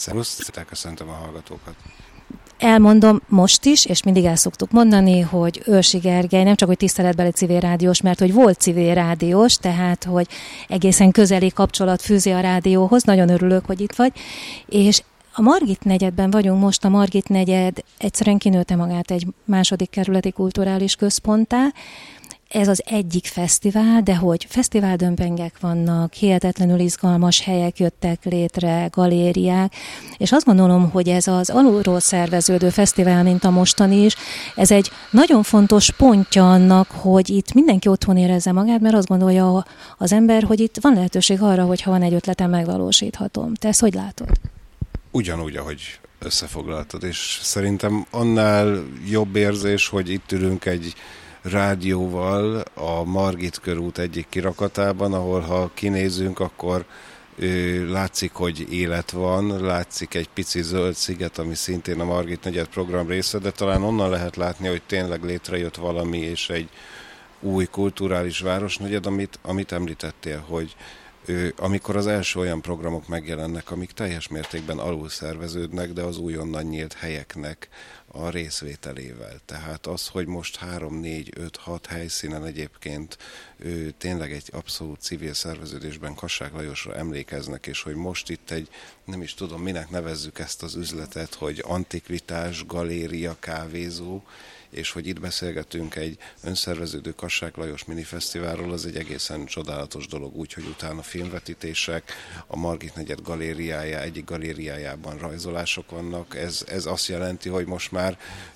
Szervusz, köszöntöm a hallgatókat. Elmondom most is, és mindig el szoktuk mondani, hogy Őrsi Gergely nem csak hogy tiszteletbeli civil rádiós, mert hogy volt civil rádiós, tehát hogy egészen közeli kapcsolat fűzi a rádióhoz. Nagyon örülök, hogy itt vagy. És a Margit negyedben vagyunk most, a Margit negyed egyszerűen kinőtte magát egy második kerületi kulturális központtá. Ez az egyik fesztivál, de hogy fesztiváldömpengek vannak, hihetetlenül izgalmas helyek jöttek létre, galériák, és azt gondolom, hogy ez az alulról szerveződő fesztivál, mint a mostani is, ez egy nagyon fontos pontja annak, hogy itt mindenki otthon érezze magát, mert azt gondolja az ember, hogy itt van lehetőség arra, hogy ha van egy ötletem, megvalósíthatom. Te ezt hogy látod? Ugyanúgy, ahogy összefoglaltad, és szerintem annál jobb érzés, hogy itt ülünk egy rádióval a Margit körút egyik kirakatában, ahol ha kinézünk, akkor látszik, hogy élet van, látszik egy pici zöld sziget, ami szintén a Margit negyed program része, de talán onnan lehet látni, hogy tényleg létrejött valami, és egy új kulturális városnegyed, amit említettél, hogy amikor az első olyan programok megjelennek, amik teljes mértékben alul szerveződnek, de az újonnan nyílt helyeknek a részvételével. Tehát az, hogy most 3, 4, 5, 6 helyszínen egyébként tényleg egy abszolút civil szerveződésben Kassák Lajosra emlékeznek, és hogy most itt egy, nem is tudom, minek nevezzük ezt az üzletet, hogy antikvitás, galéria, kávézó, és hogy itt beszélgetünk egy önszerveződő Kassák Lajos minifesztiválról, az egy egészen csodálatos dolog, úgyhogy utána filmvetítések, a Margit negyed egyik galériájában rajzolások vannak. Ez azt jelenti, hogy most már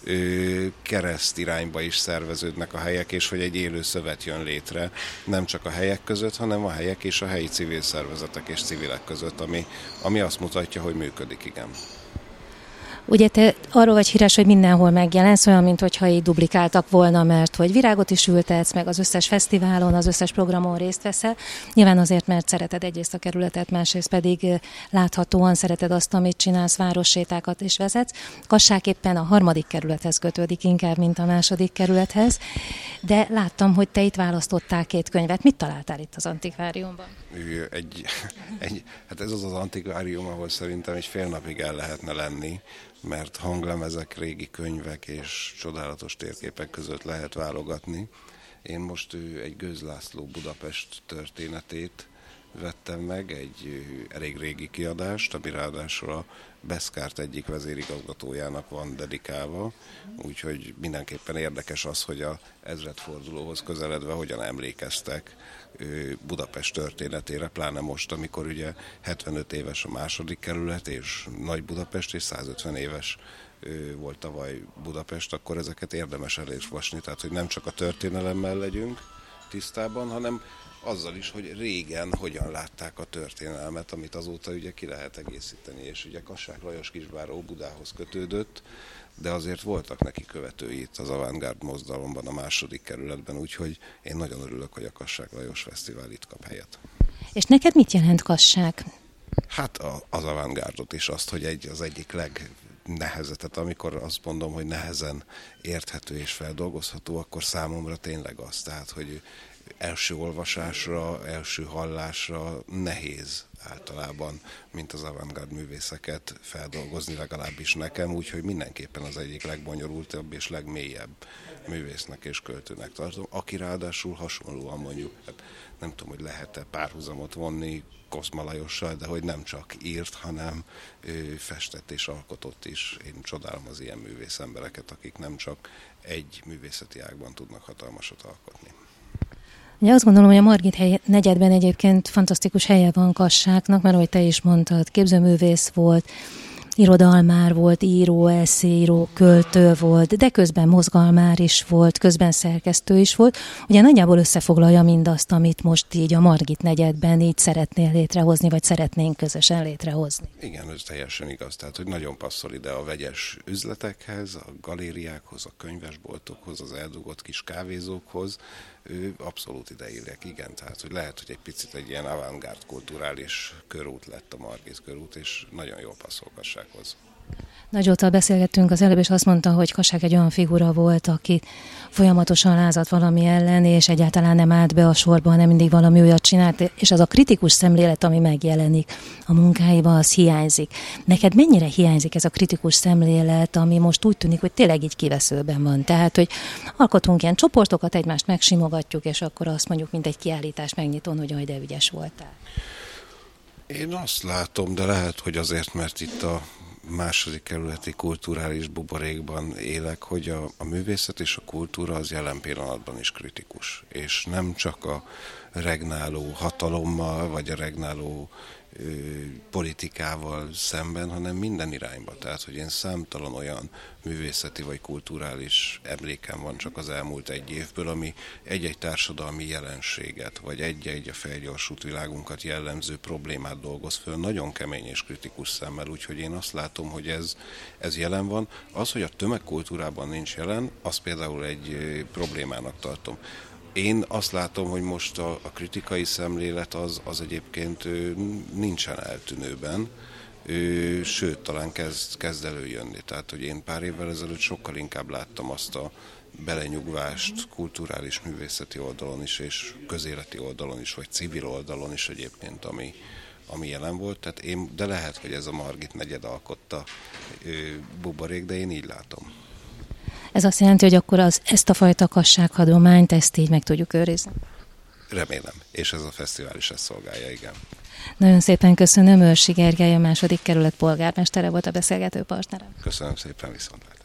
kereszt irányba is szerveződnek a helyek, és hogy egy élő szövet jön létre, nem csak a helyek között, hanem a helyek és a helyi civil szervezetek és civilek között, ami azt mutatja, hogy működik, igen. Ugye te arról vagy híres, hogy mindenhol megjelensz, olyan, mintha így duplikáltak volna, mert hogy virágot is ültetsz, meg az összes fesztiválon, az összes programon részt veszel. Nyilván azért, mert szereted egyrészt a kerületet, másrészt pedig láthatóan szereted azt, amit csinálsz, várossétákat is vezetsz. Kassák éppen a 3. kerülethez kötődik inkább, mint a 2. kerülethez. De láttam, hogy te itt választottál 2 könyvet. Mit találtál itt az antikváriumban? Hát ez az antikvárium, ahol szerintem egy fél napig el lehetne lenni, mert hanglemezek, régi könyvek és csodálatos térképek között lehet válogatni. Én most egy Gőz László Budapest történetét vettem meg, egy elég régi kiadást, ami ráadásul a Beszkárt egyik vezérigazgatójának van dedikálva, úgyhogy mindenképpen érdekes az, hogy a ezredfordulóhoz közeledve hogyan emlékeztek Budapest történetére, pláne most, amikor ugye 75 éves a 2. kerület, és Nagy Budapest, és 150 éves volt tavaly Budapest, akkor ezeket érdemes elolvasni, tehát hogy nem csak a történelemmel legyünk tisztában, hanem azzal is, hogy régen hogyan látták a történelmet, amit azóta ugye ki lehet egészíteni, és ugye Kassák Lajos Kisbár Óbudához kötődött, de azért voltak neki követői itt az Avantgárd mozdalomban, a 2. kerületben, úgyhogy én nagyon örülök, hogy a Kassák Lajos Fesztivál itt kap helyet. És neked mit jelent Kassák? Hát az Avantgárdot is, azt, hogy az egyik legnehezebb, tehát amikor azt mondom, hogy nehezen érthető és feldolgozható, akkor számomra tényleg az, tehát, hogy első olvasásra, első hallásra nehéz általában, mint az avantgárd művészeket feldolgozni, legalábbis nekem, úgyhogy mindenképpen az egyik legbonyolultabb és legmélyebb művésznek és költőnek tartom, aki ráadásul hasonlóan mondjuk, hát nem tudom, hogy lehet-e párhuzamot vonni Kozma Lajossal, de hogy nem csak írt, hanem festett és alkotott is. Én csodálom az ilyen művész embereket, akik nem csak egy művészeti ágban tudnak hatalmasat alkotni. Ugye azt gondolom, hogy a Margit negyedben egyébként fantasztikus helye van Kassáknak, mert ahogy te is mondtad, képzőművész volt, irodalmár volt, író, esszéíró, költő volt, de közben mozgalmár is volt, közben szerkesztő is volt. Ugye nagyjából összefoglalja mindazt, amit most így a Margit negyedben így szeretnél létrehozni, vagy szeretnénk közösen létrehozni. Igen, ez teljesen igaz. Tehát, hogy nagyon passzol ide a vegyes üzletekhez, a galériákhoz, a könyvesboltokhoz, az eldugott kis kávézókhoz. Abszolút ideillek, igen. Tehát, hogy lehet, hogy egy picit egy ilyen avantgárd kulturális körút lett a Margit körút, és nagyon jól passzol Kassághoz. Nagyóttal beszélgettünk az előbb, és azt mondta, hogy Kassák egy olyan figura volt, aki folyamatosan lázadt valami ellen, és egyáltalán nem állt be a sorba, hanem mindig valami olyat csinált, és az a kritikus szemlélet, ami megjelenik a munkáiban, az hiányzik. Neked mennyire hiányzik ez a kritikus szemlélet, ami most úgy tűnik, hogy tényleg így kiveszőben van? Tehát, hogy alkotunk ilyen csoportokat, egymást megsimogatjuk, és akkor azt mondjuk, mint egy kiállítás megnyitón, hogy de ügyes voltál. Én azt látom, de lehet, hogy azért, mert itt a második kerületi kulturális buborékban élek, hogy a művészet és a kultúra az jelen pillanatban is kritikus. És nem csak a regnáló hatalommal, vagy a regnáló politikával szemben, hanem minden irányba. Tehát, hogy én számtalan olyan művészeti vagy kulturális emlékem van csak az elmúlt egy évből, ami egy-egy társadalmi jelenséget, vagy egy-egy a felgyorsult világunkat jellemző problémát dolgoz föl nagyon kemény és kritikus szemmel, úgyhogy én azt látom, hogy ez jelen van. Az, hogy a tömegkultúrában nincs jelen, az például egy problémának tartom. Én azt látom, hogy most a kritikai szemlélet az egyébként nincsen eltűnőben, sőt, talán kezd előjönni. Tehát, hogy én pár évvel ezelőtt sokkal inkább láttam azt a belenyugvást kulturális művészeti oldalon is, és közéleti oldalon is, vagy civil oldalon is egyébként, ami jelen volt. Tehát de lehet, hogy ez a Margit negyed alkotta buborék, de én így látom. Ez azt jelenti, hogy akkor ezt a fajta kassághagyományt, ezt így meg tudjuk őrizni? Remélem, és ez a fesztivál is ezt szolgálja, igen. Nagyon szépen köszönöm, Őrsi Gergely, a második kerület polgármestere volt a beszélgető partnerem. Köszönöm szépen, viszontlátásra.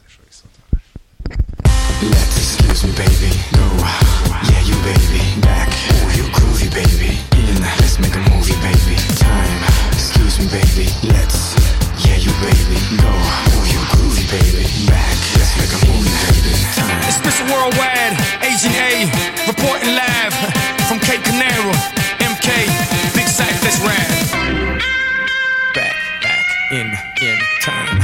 Let's excuse me, baby. Go, yeah, you baby. Back, oh, you groovy, baby. In, let's make a movie, baby. Time, excuse me, baby. Let's, yeah, you baby. Go, oh, you groovy, baby. Back, let's make a movie, baby. Time. It's Mr. Worldwide, Agent A, reporting live from Cape Canaveral. MK, Big Sight, let's ride. Back, in time.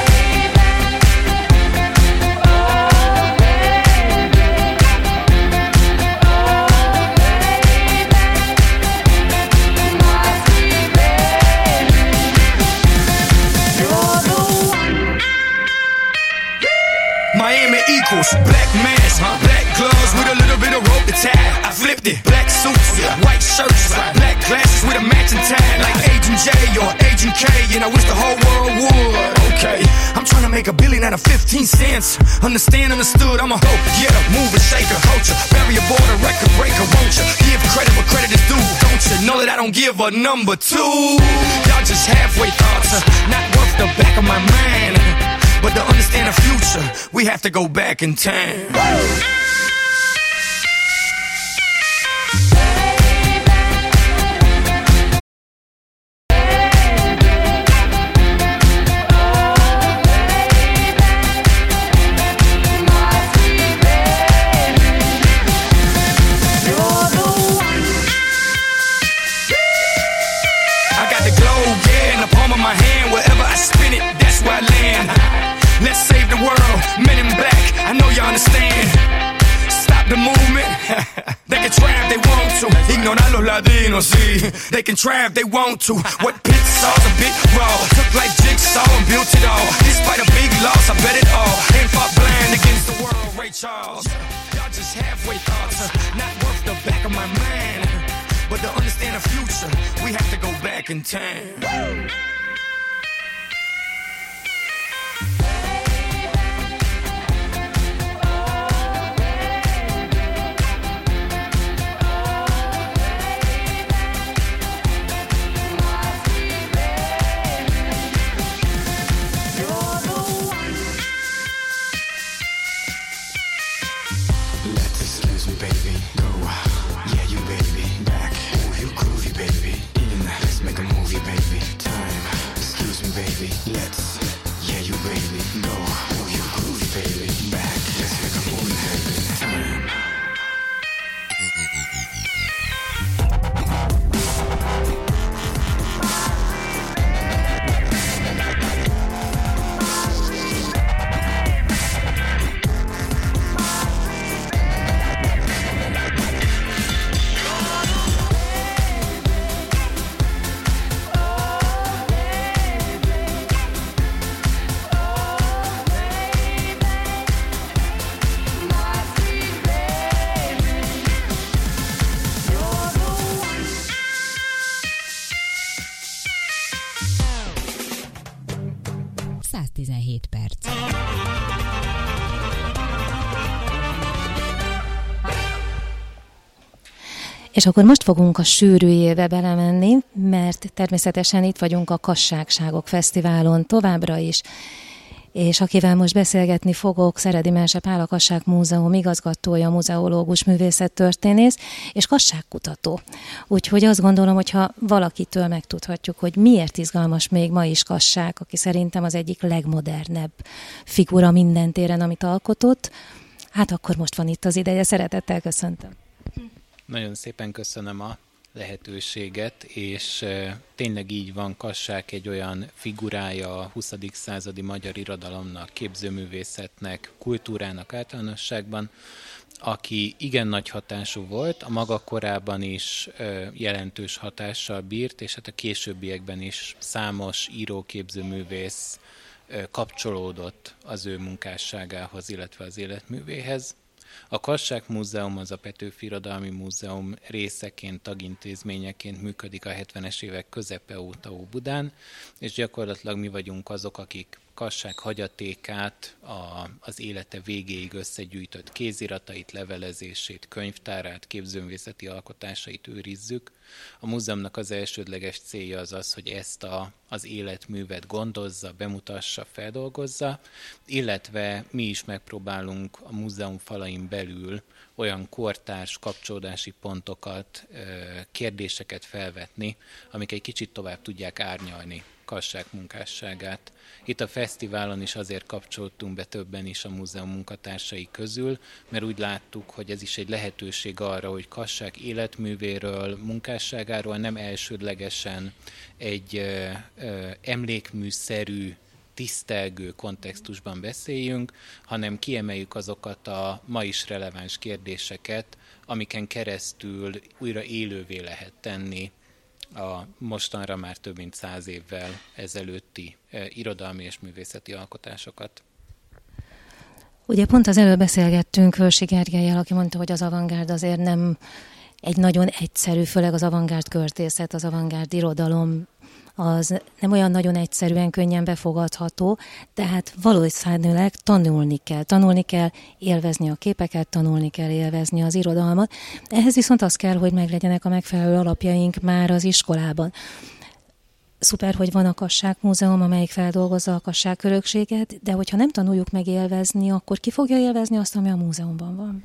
Miami equals black mask, black gloves with a little bit of rope to tie. I flipped it, black suits, white shirts, black glasses with a matching tie, like Agent J or Agent K, and I wish the whole world would. Okay, I'm trying to make $1 billion out of 15 cents. Understand, understood, I'm a hoe, yeah, mover, shaker, culture, barrier border, record breaker, won't you? Give credit where credit is due, don't you? Know that I don't give a number two. Y'all just halfway thoughts, not worth the back of my mind. But to understand the future, we have to go back in time. I got the globe, yeah, in the palm of my hand. Wherever I spin it, that's where I land. Let's save the world, men in black, I know you understand. Stop the movement, they can try if they want to. Ignorar los latinos, sí, they can try if they want to. What pit saw's a bit raw, took like jigsaw and built it all. Despite a big loss, I bet it all. Ain't fought blind against the world, Ray Charles. Y'all just halfway thoughts, not worth the back of my mind. But to understand the future, we have to go back in time. 117 perc. És akkor most fogunk a sűrűjébe belemenni, mert természetesen itt vagyunk a Kasságságok Fesztiválon továbbra is, és akivel most beszélgetni fogok, Szeredi Melse Pál, a Kasság Múzeum igazgatója, muzeológus, művészettörténész és kasságkutató. Úgyhogy azt gondolom, hogyha valakitől megtudhatjuk, hogy miért izgalmas még ma is Kasság, aki szerintem az egyik legmodernebb figura minden téren, amit alkotott, hát akkor most van itt az ideje. Szeretettel köszöntöm. Nagyon szépen köszönöm a lehetőséget, és tényleg így van, Kassák egy olyan figurája a 20. századi magyar irodalomnak, képzőművészetnek, kultúrának általánosságban, aki igen nagy hatású volt, a maga korában is jelentős hatással bírt, és hát a későbbiekben is számos író-képzőművész kapcsolódott az ő munkásságához, illetve az életművéhez. A Kasság Múzeum az a Petőfi Irodalmi Múzeum részeként, tagintézményeként működik a 70-es évek közepe óta Óbudán, és gyakorlatilag mi vagyunk azok, akik Kasság hagyatékát, az élete végéig összegyűjtött kéziratait, levelezését, könyvtárát, képzőművészeti alkotásait őrizzük. A múzeumnak az elsődleges célja az, hogy ezt az életművet gondozza, bemutassa, feldolgozza, illetve mi is megpróbálunk a múzeum falain belül olyan kortárs kapcsolódási pontokat, kérdéseket felvetni, amik egy kicsit tovább tudják árnyalni Kasság munkásságát. Itt a fesztiválon is azért kapcsolódtunk be többen is a múzeum munkatársai közül, mert úgy láttuk, hogy ez is egy lehetőség arra, hogy Kasság életművéről, munkásságáról nem elsődlegesen egy emlékműszerű, tisztelgő kontextusban beszéljünk, hanem kiemeljük azokat a ma is releváns kérdéseket, amiken keresztül újra élővé lehet tenni a mostanra már több mint 100 évvel ezelőtti irodalmi és művészeti alkotásokat. Ugye pont az előbb beszélgettünk Hörsi Gergellyel, aki mondta, hogy az avantgárd azért nem egy nagyon egyszerű, főleg az avantgárd költészet, az avantgárd irodalom, az nem olyan nagyon egyszerűen, könnyen befogadható, tehát valószínűleg tanulni kell élvezni a képeket, tanulni kell élvezni az irodalmat. Ehhez viszont az kell, hogy meglegyenek a megfelelő alapjaink már az iskolában. Szuper, hogy van a Kasság Múzeum, amelyik feldolgozza a Kasság örökséget, de hogyha nem tanuljuk meg élvezni, akkor ki fogja élvezni azt, ami a múzeumban van?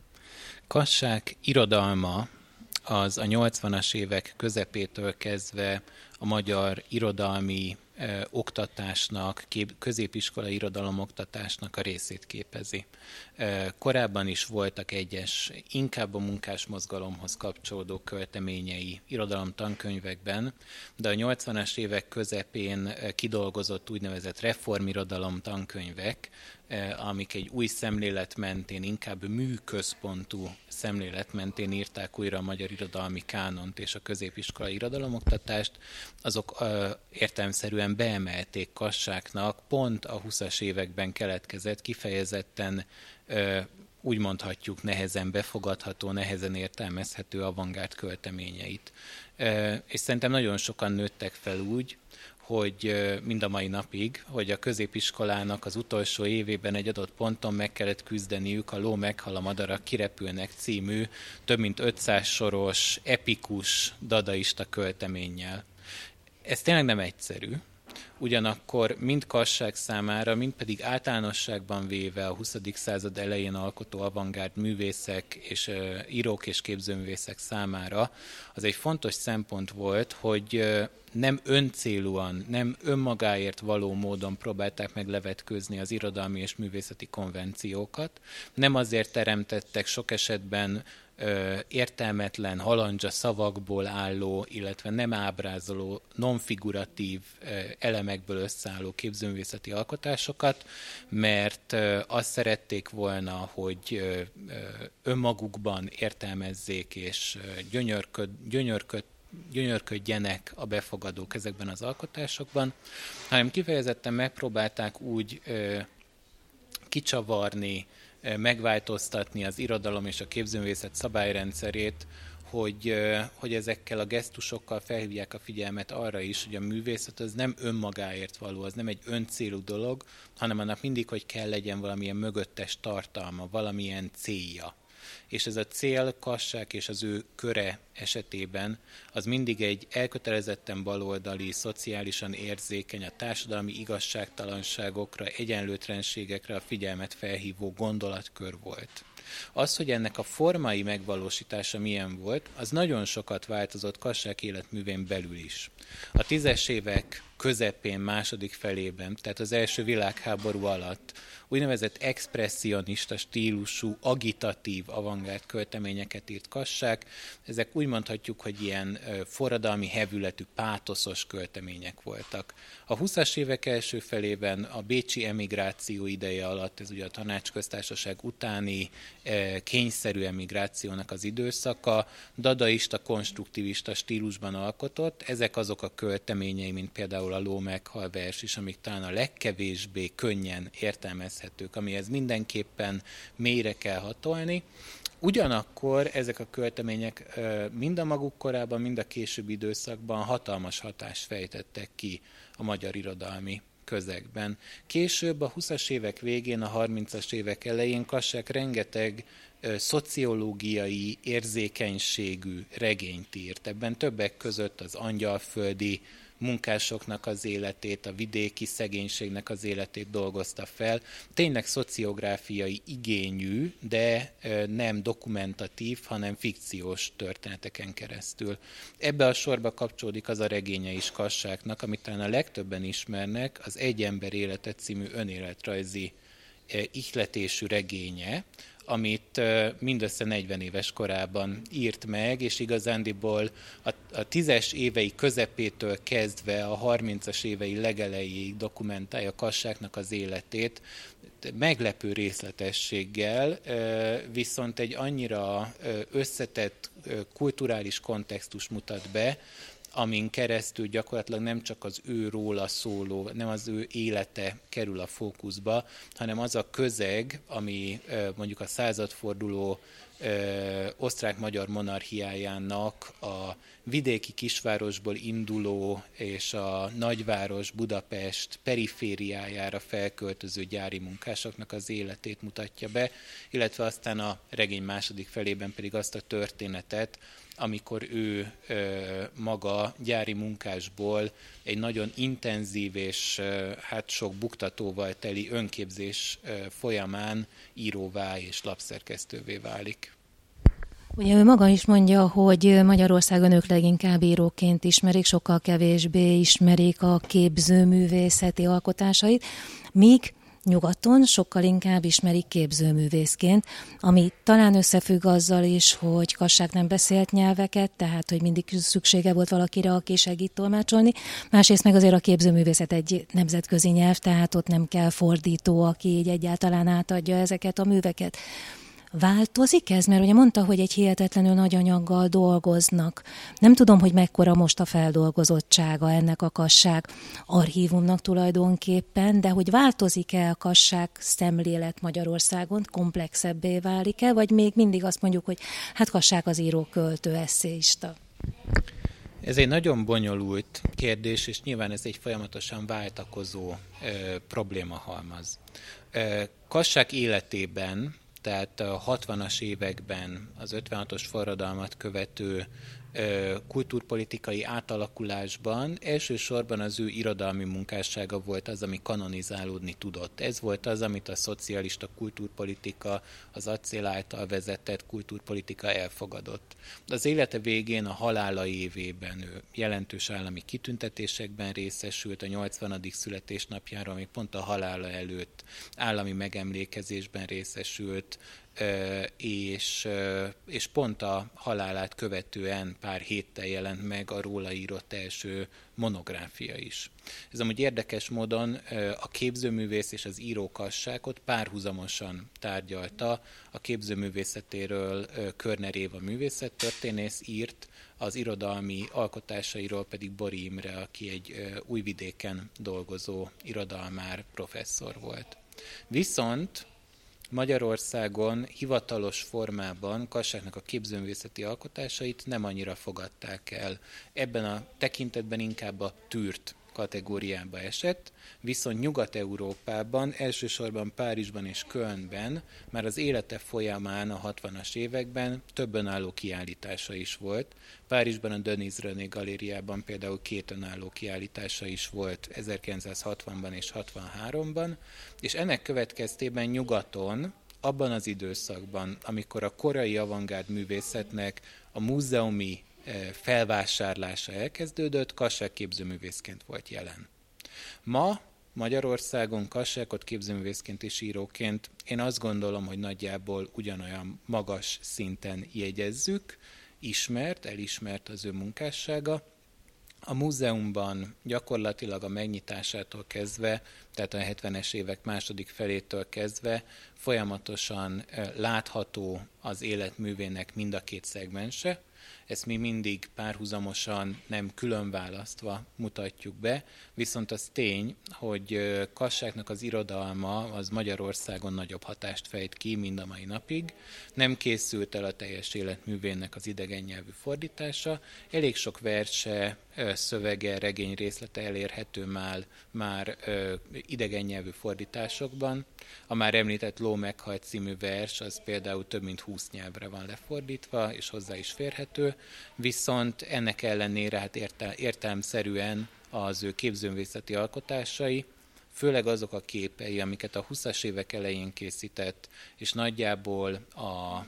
Kasság irodalma az a 80-as évek közepétől kezdve a magyar irodalmi oktatásnak, középiskolai irodalomoktatásnak a részét képezi. Korábban is voltak egyes, inkább a munkásmozgalomhoz kapcsolódó költeményei irodalomtankönyvekben, de a 80-as évek közepén kidolgozott úgynevezett reformirodalom tankönyvek, amik egy új szemlélet mentén, inkább műközpontú szemlélet mentén írták újra a magyar irodalmi kánont és a középiskolai irodalomoktatást, azok értelemszerűen beemelték Kasságnak pont a 20-as években keletkezett, kifejezetten úgy mondhatjuk nehezen befogadható, nehezen értelmezhető avantgárd költeményeit. És szerintem nagyon sokan nőttek fel úgy, hogy mind a mai napig, hogy a középiskolának az utolsó évében egy adott ponton meg kellett küzdeniük a Ló meghal, a madarak kirepülnek című több mint 500 soros, epikus, dadaista költeménnyel. Ez tényleg nem egyszerű. Ugyanakkor mind Kasság számára, mind pedig általánosságban véve a 20. század elején alkotó avantgárd művészek és írók és képzőművészek számára az egy fontos szempont volt, hogy nem öncélúan, nem önmagáért való módon próbálták meg levetkőzni az irodalmi és művészeti konvenciókat, nem azért teremtettek sok esetben értelmetlen, halandzsa szavakból álló, illetve nem ábrázoló, nonfiguratív elemekből összeálló képzőművészeti alkotásokat, mert azt szerették volna, hogy önmagukban értelmezzék és gyönyörködjenek a befogadók ezekben az alkotásokban, hanem kifejezetten megpróbálták úgy kicsavarni, megváltoztatni az irodalom és a képzőművészet szabályrendszerét, hogy ezekkel a gesztusokkal felhívják a figyelmet arra is, hogy a művészet az nem önmagáért való, az nem egy öncélú dolog, hanem annak mindig, hogy kell legyen valamilyen mögöttes tartalma, valamilyen célja. És ez a cél Kassák és az ő köre esetében az mindig egy elkötelezetten baloldali, szociálisan érzékeny, a társadalmi igazságtalanságokra, egyenlőtlenségekre a figyelmet felhívó gondolatkör volt. Az, hogy ennek a formai megvalósítása milyen volt, az nagyon sokat változott Kassák életművén belül is. A 10-es évek közepén, második felében, tehát az első világháború alatt úgynevezett expresszionista stílusú, agitatív, avantgárd költeményeket írt Kassák. Ezek úgy mondhatjuk, hogy ilyen forradalmi hevületű, pátoszos költemények voltak. A 20-as évek első felében a bécsi emigráció ideje alatt, ez ugye a Tanácsköztársaság utáni kényszerű emigrációnak az időszaka, dadaista, konstruktivista stílusban alkotott. Ezek azok a költeményei, mint például a Ló meghal vers is, amik talán a legkevésbé könnyen értelmezhetők, amihez mindenképpen mélyre kell hatolni. Ugyanakkor ezek a költemények mind a maguk korában, mind a későbbi időszakban hatalmas hatást fejtettek ki a magyar irodalmi közegben. Később a 20-as évek végén, a 30-as évek elején Kassák rengeteg szociológiai érzékenységű regényt írt. Ebben többek között az angyalföldi munkásoknak az életét, a vidéki szegénységnek az életét dolgozta fel. Tényleg szociográfiai igényű, de nem dokumentatív, hanem fikciós történeteken keresztül. Ebbe a sorba kapcsolódik az a regénye is Kassáknak, amit talán a legtöbben ismernek, az Egy ember élete című önéletrajzi ihletésű regénye, amit mindössze 40 éves korában írt meg, és igazándiból a 10-es évei közepétől kezdve a 30-as évei legelejéig dokumentálja Kassáknak az életét, meglepő részletességgel, viszont egy annyira összetett kulturális kontextus mutat be, amin keresztül gyakorlatilag nem csak az ő róla szóló, nem az ő élete kerül a fókuszba, hanem az a közeg, ami mondjuk a századforduló osztrák-magyar monarchiájának a vidéki kisvárosból induló és a nagyváros Budapest perifériájára felköltöző gyári munkásoknak az életét mutatja be, illetve aztán a regény második felében pedig azt a történetet, amikor ő maga gyári munkásból egy nagyon intenzív és sok buktatóval teli önképzés folyamán íróvá és lapszerkesztővé válik. Ugye ő maga is mondja, hogy Magyarországon ők leginkább íróként ismerik, sokkal kevésbé ismerik a képzőművészeti alkotásait, míg nyugaton sokkal inkább ismerik képzőművészként, ami talán összefügg azzal is, hogy Kassák nem beszélt nyelveket, tehát hogy mindig szüksége volt valakire, aki segít tolmácsolni. Másrészt meg azért a képzőművészet egy nemzetközi nyelv, tehát ott nem kell fordító, aki így egyáltalán átadja ezeket a műveket. Változik ez? Mert ugye mondta, hogy egy hihetetlenül nagy anyaggal dolgoznak. Nem tudom, hogy mekkora most a feldolgozottsága ennek a Kassák archívumnak tulajdonképpen, de hogy változik-e a Kassák szemlélet Magyarországon, komplexebbé válik-e, vagy még mindig azt mondjuk, hogy hát Kassák az író, költő, esszéista? Ez egy nagyon bonyolult kérdés, és nyilván ez egy folyamatosan váltakozó problémahalmaz. Kassák életében, tehát a 60-as években az 56-os forradalmat követő kultúrpolitikai átalakulásban elsősorban az ő irodalmi munkássága volt az, ami kanonizálódni tudott. Ez volt az, amit a szocialista kultúrpolitika, az acél által vezetett kultúrpolitika elfogadott. Az élete végén, a halála évében ő jelentős állami kitüntetésekben részesült, a 80. születésnapjára, ami pont a halála előtt állami megemlékezésben részesült, és pont a halálát követően pár héttel jelent meg a róla írott első monográfia is. Ez amúgy érdekes módon a képzőművész és az író Kassákot párhuzamosan tárgyalta. A képzőművészetéről Körner Éva művészettörténész írt, az irodalmi alkotásairól pedig Bori Imre, aki egy Újvidéken dolgozó irodalmár professzor volt. Viszont Magyarországon hivatalos formában Kassáknak a képzőművészeti alkotásait nem annyira fogadták el. Ebben a tekintetben inkább a tűrt kategóriába esett, viszont Nyugat-Európában, elsősorban Párizsban és Kölnben már az élete folyamán a 60-as években több önálló kiállítása is volt. Párizsban a Denis René galériában például 2 önálló kiállítása is volt 1960-ban és 63-ban, és ennek következtében nyugaton, abban az időszakban, amikor a korai avantgárd művészetnek a múzeumi felvásárlása elkezdődött, Kassák képzőművészként volt jelen. Ma Magyarországon Kassákot képzőművészként és íróként én azt gondolom, hogy nagyjából ugyanolyan magas szinten jegyezzük, elismert az ő munkássága. A múzeumban gyakorlatilag a megnyitásától kezdve, tehát a 70-es évek második felétől kezdve folyamatosan látható az életművének mind a 2 szegmense. Ezt mi mindig párhuzamosan, nem külön választva mutatjuk be, viszont az tény, hogy Kassáknak az irodalma az Magyarországon nagyobb hatást fejt ki mind a mai napig. Nem készült el a teljes életművének az idegen nyelvű fordítása, elég sok verse, szövege, regény részlete elérhető már idegen nyelvű fordításokban. A már említett Ló meghalt című vers, az például több mint 20 nyelvre van lefordítva, és hozzá is férhető, viszont ennek ellenére hát értelemszerűen az ő képzőművészeti alkotásai, főleg azok a képei, amiket a 20-as évek elején készített, és nagyjából a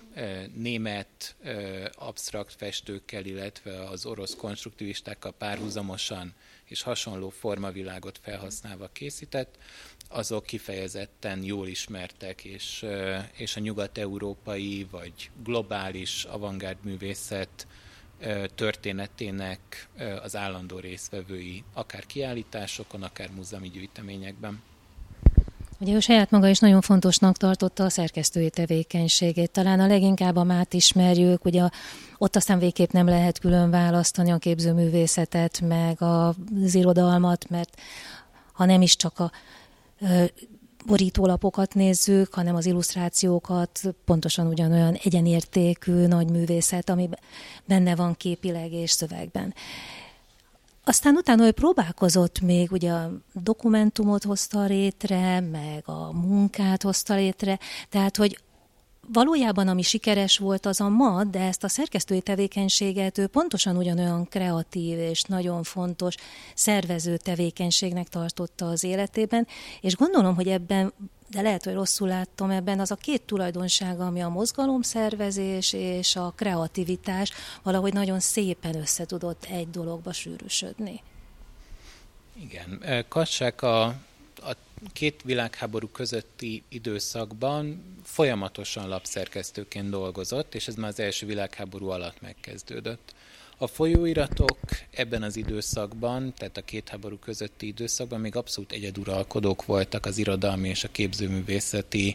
német absztrakt festőkkel, illetve az orosz konstruktivistákkal párhuzamosan és hasonló formavilágot felhasználva készített, azok kifejezetten jól ismertek, és a nyugat-európai vagy globális avantgárd művészet történetének az állandó résztvevői, akár kiállításokon, akár múzeumi gyűjteményekben. Ugye ő saját maga is nagyon fontosnak tartotta a szerkesztői tevékenységét. Talán a leginkább a Mát ismerjük, ugye ott aztán végképp nem lehet külön választani a képzőművészetet, meg az irodalmat, mert ha nem is csak a borítólapokat nézzük, hanem az illusztrációkat, pontosan ugyanolyan egyenértékű nagy művészet, ami benne van képileg és szövegben. Aztán utána ő próbálkozott még, ugye a dokumentumot hozta létre, meg a munkát hozta létre, tehát hogy valójában ami sikeres volt az a MAD, de ezt a szerkesztői tevékenységet ő pontosan ugyanolyan kreatív és nagyon fontos szervező tevékenységnek tartotta az életében, és gondolom, hogy ebben, de lehet, hogy rosszul láttam ebben, az a 2 tulajdonsága, ami a mozgalomszervezés és a kreativitás valahogy nagyon szépen összetudott egy dologba sűrűsödni. Igen, Kassák a 2 világháború közötti időszakban folyamatosan lapszerkesztőként dolgozott, és ez már az első világháború alatt megkezdődött. A folyóiratok ebben az időszakban, tehát a 2 háború közötti időszakban még abszolút egyeduralkodók voltak az irodalmi és a képzőművészeti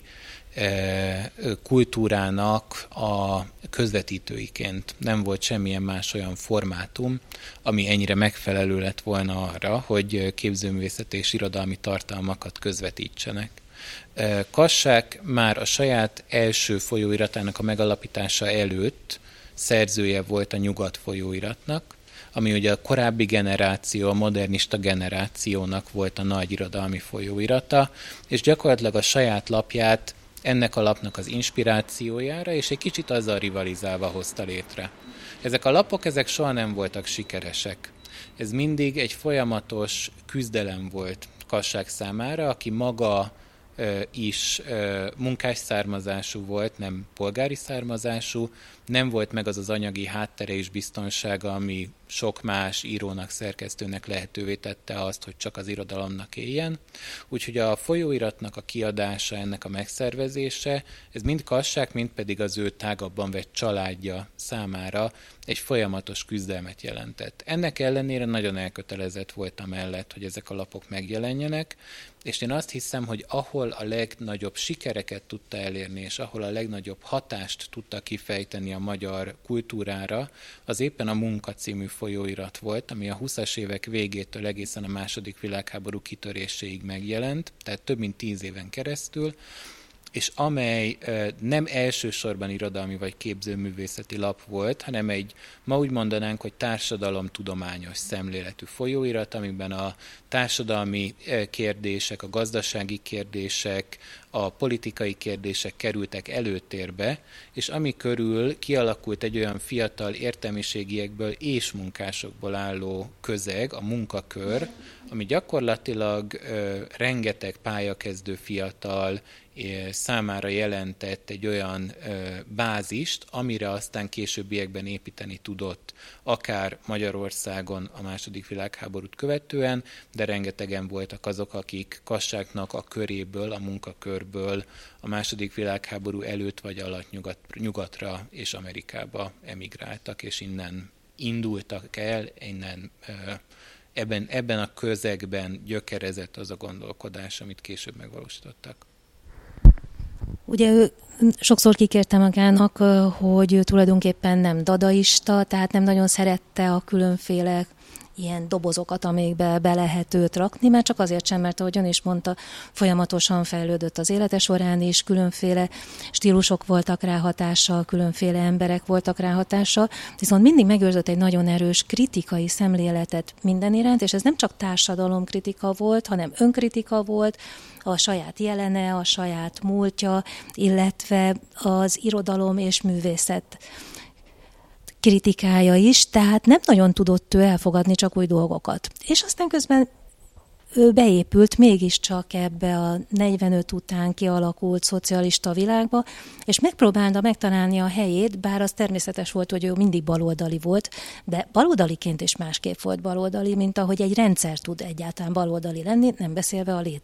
kultúrának a közvetítőiként. Nem volt semmilyen más olyan formátum, ami ennyire megfelelő lett volna arra, hogy képzőművészeti és irodalmi tartalmakat közvetítsenek. Kassák már a saját első folyóiratának a megalapítása előtt szerzője volt a Nyugat folyóiratnak, ami ugye a korábbi generáció, a modernista generációnak volt a nagy irodalmi folyóirata, és gyakorlatilag a saját lapját ennek a lapnak az inspirációjára, és egy kicsit azzal rivalizálva hozta létre. Ezek a lapok, ezek soha nem voltak sikeresek. Ez mindig egy folyamatos küzdelem volt Kassák számára, aki maga is munkás származású volt, nem polgári származású, nem volt meg az az anyagi háttere és biztonsága, ami sok más írónak, szerkesztőnek lehetővé tette azt, hogy csak az irodalomnak éljen. Úgyhogy a folyóiratnak a kiadása, ennek a megszervezése, ez mind Kassák, mind pedig az ő tágabban vett családja számára egy folyamatos küzdelmet jelentett. Ennek ellenére nagyon elkötelezett volt amellett, hogy ezek a lapok megjelenjenek, és én azt hiszem, hogy ahol a legnagyobb sikereket tudta elérni, és ahol a legnagyobb hatást tudta kifejteni a magyar kultúrára, az éppen a Munka című folyóirat volt, ami a 20-as évek végétől egészen a II. Világháború kitöréséig megjelent, tehát több mint 10 éven keresztül, és amely nem elsősorban irodalmi vagy képzőművészeti lap volt, hanem egy, ma úgy mondanánk, hogy társadalomtudományos szemléletű folyóirat, amiben a társadalmi kérdések, a gazdasági kérdések, a politikai kérdések kerültek előtérbe, és ami körül kialakult egy olyan fiatal értelmiségiekből és munkásokból álló közeg, a munkakör, ami gyakorlatilag rengeteg pályakezdő fiatal számára jelentett egy olyan bázist, amire aztán későbbiekben építeni tudott, akár Magyarországon a II. Világháborút követően, de rengetegen voltak azok, akik Kassáknak a köréből, a munkakörből a II. Világháború előtt vagy alatt nyugatra és Amerikába emigráltak, és innen indultak el, innen ebben a közegben gyökerezett az a gondolkodás, amit később megvalósítottak. Ugye ő sokszor kikérte magának, hogy ő tulajdonképpen nem dadaista, tehát nem nagyon szerette a különféle ilyen dobozokat, amikbe be lehet őt rakni, már csak azért sem, mert ahogy ön is mondta, folyamatosan fejlődött az élete során is, különféle stílusok voltak rá hatással, különféle emberek voltak rá hatással, viszont mindig megőrzött egy nagyon erős kritikai szemléletet minden iránt, és ez nem csak társadalomkritika volt, hanem önkritika volt, a saját jelene, a saját múltja, illetve az irodalom és művészet kritikája is, tehát nem nagyon tudott ő elfogadni csak új dolgokat. És aztán közben ő beépült mégiscsak ebbe a 45 után kialakult szocialista világba, és megpróbálta megtalálni a helyét, bár az természetes volt, hogy ő mindig baloldali volt, de baloldaliként is másképp volt baloldali, mint ahogy egy rendszer tud egyáltalán baloldali lenni, nem beszélve a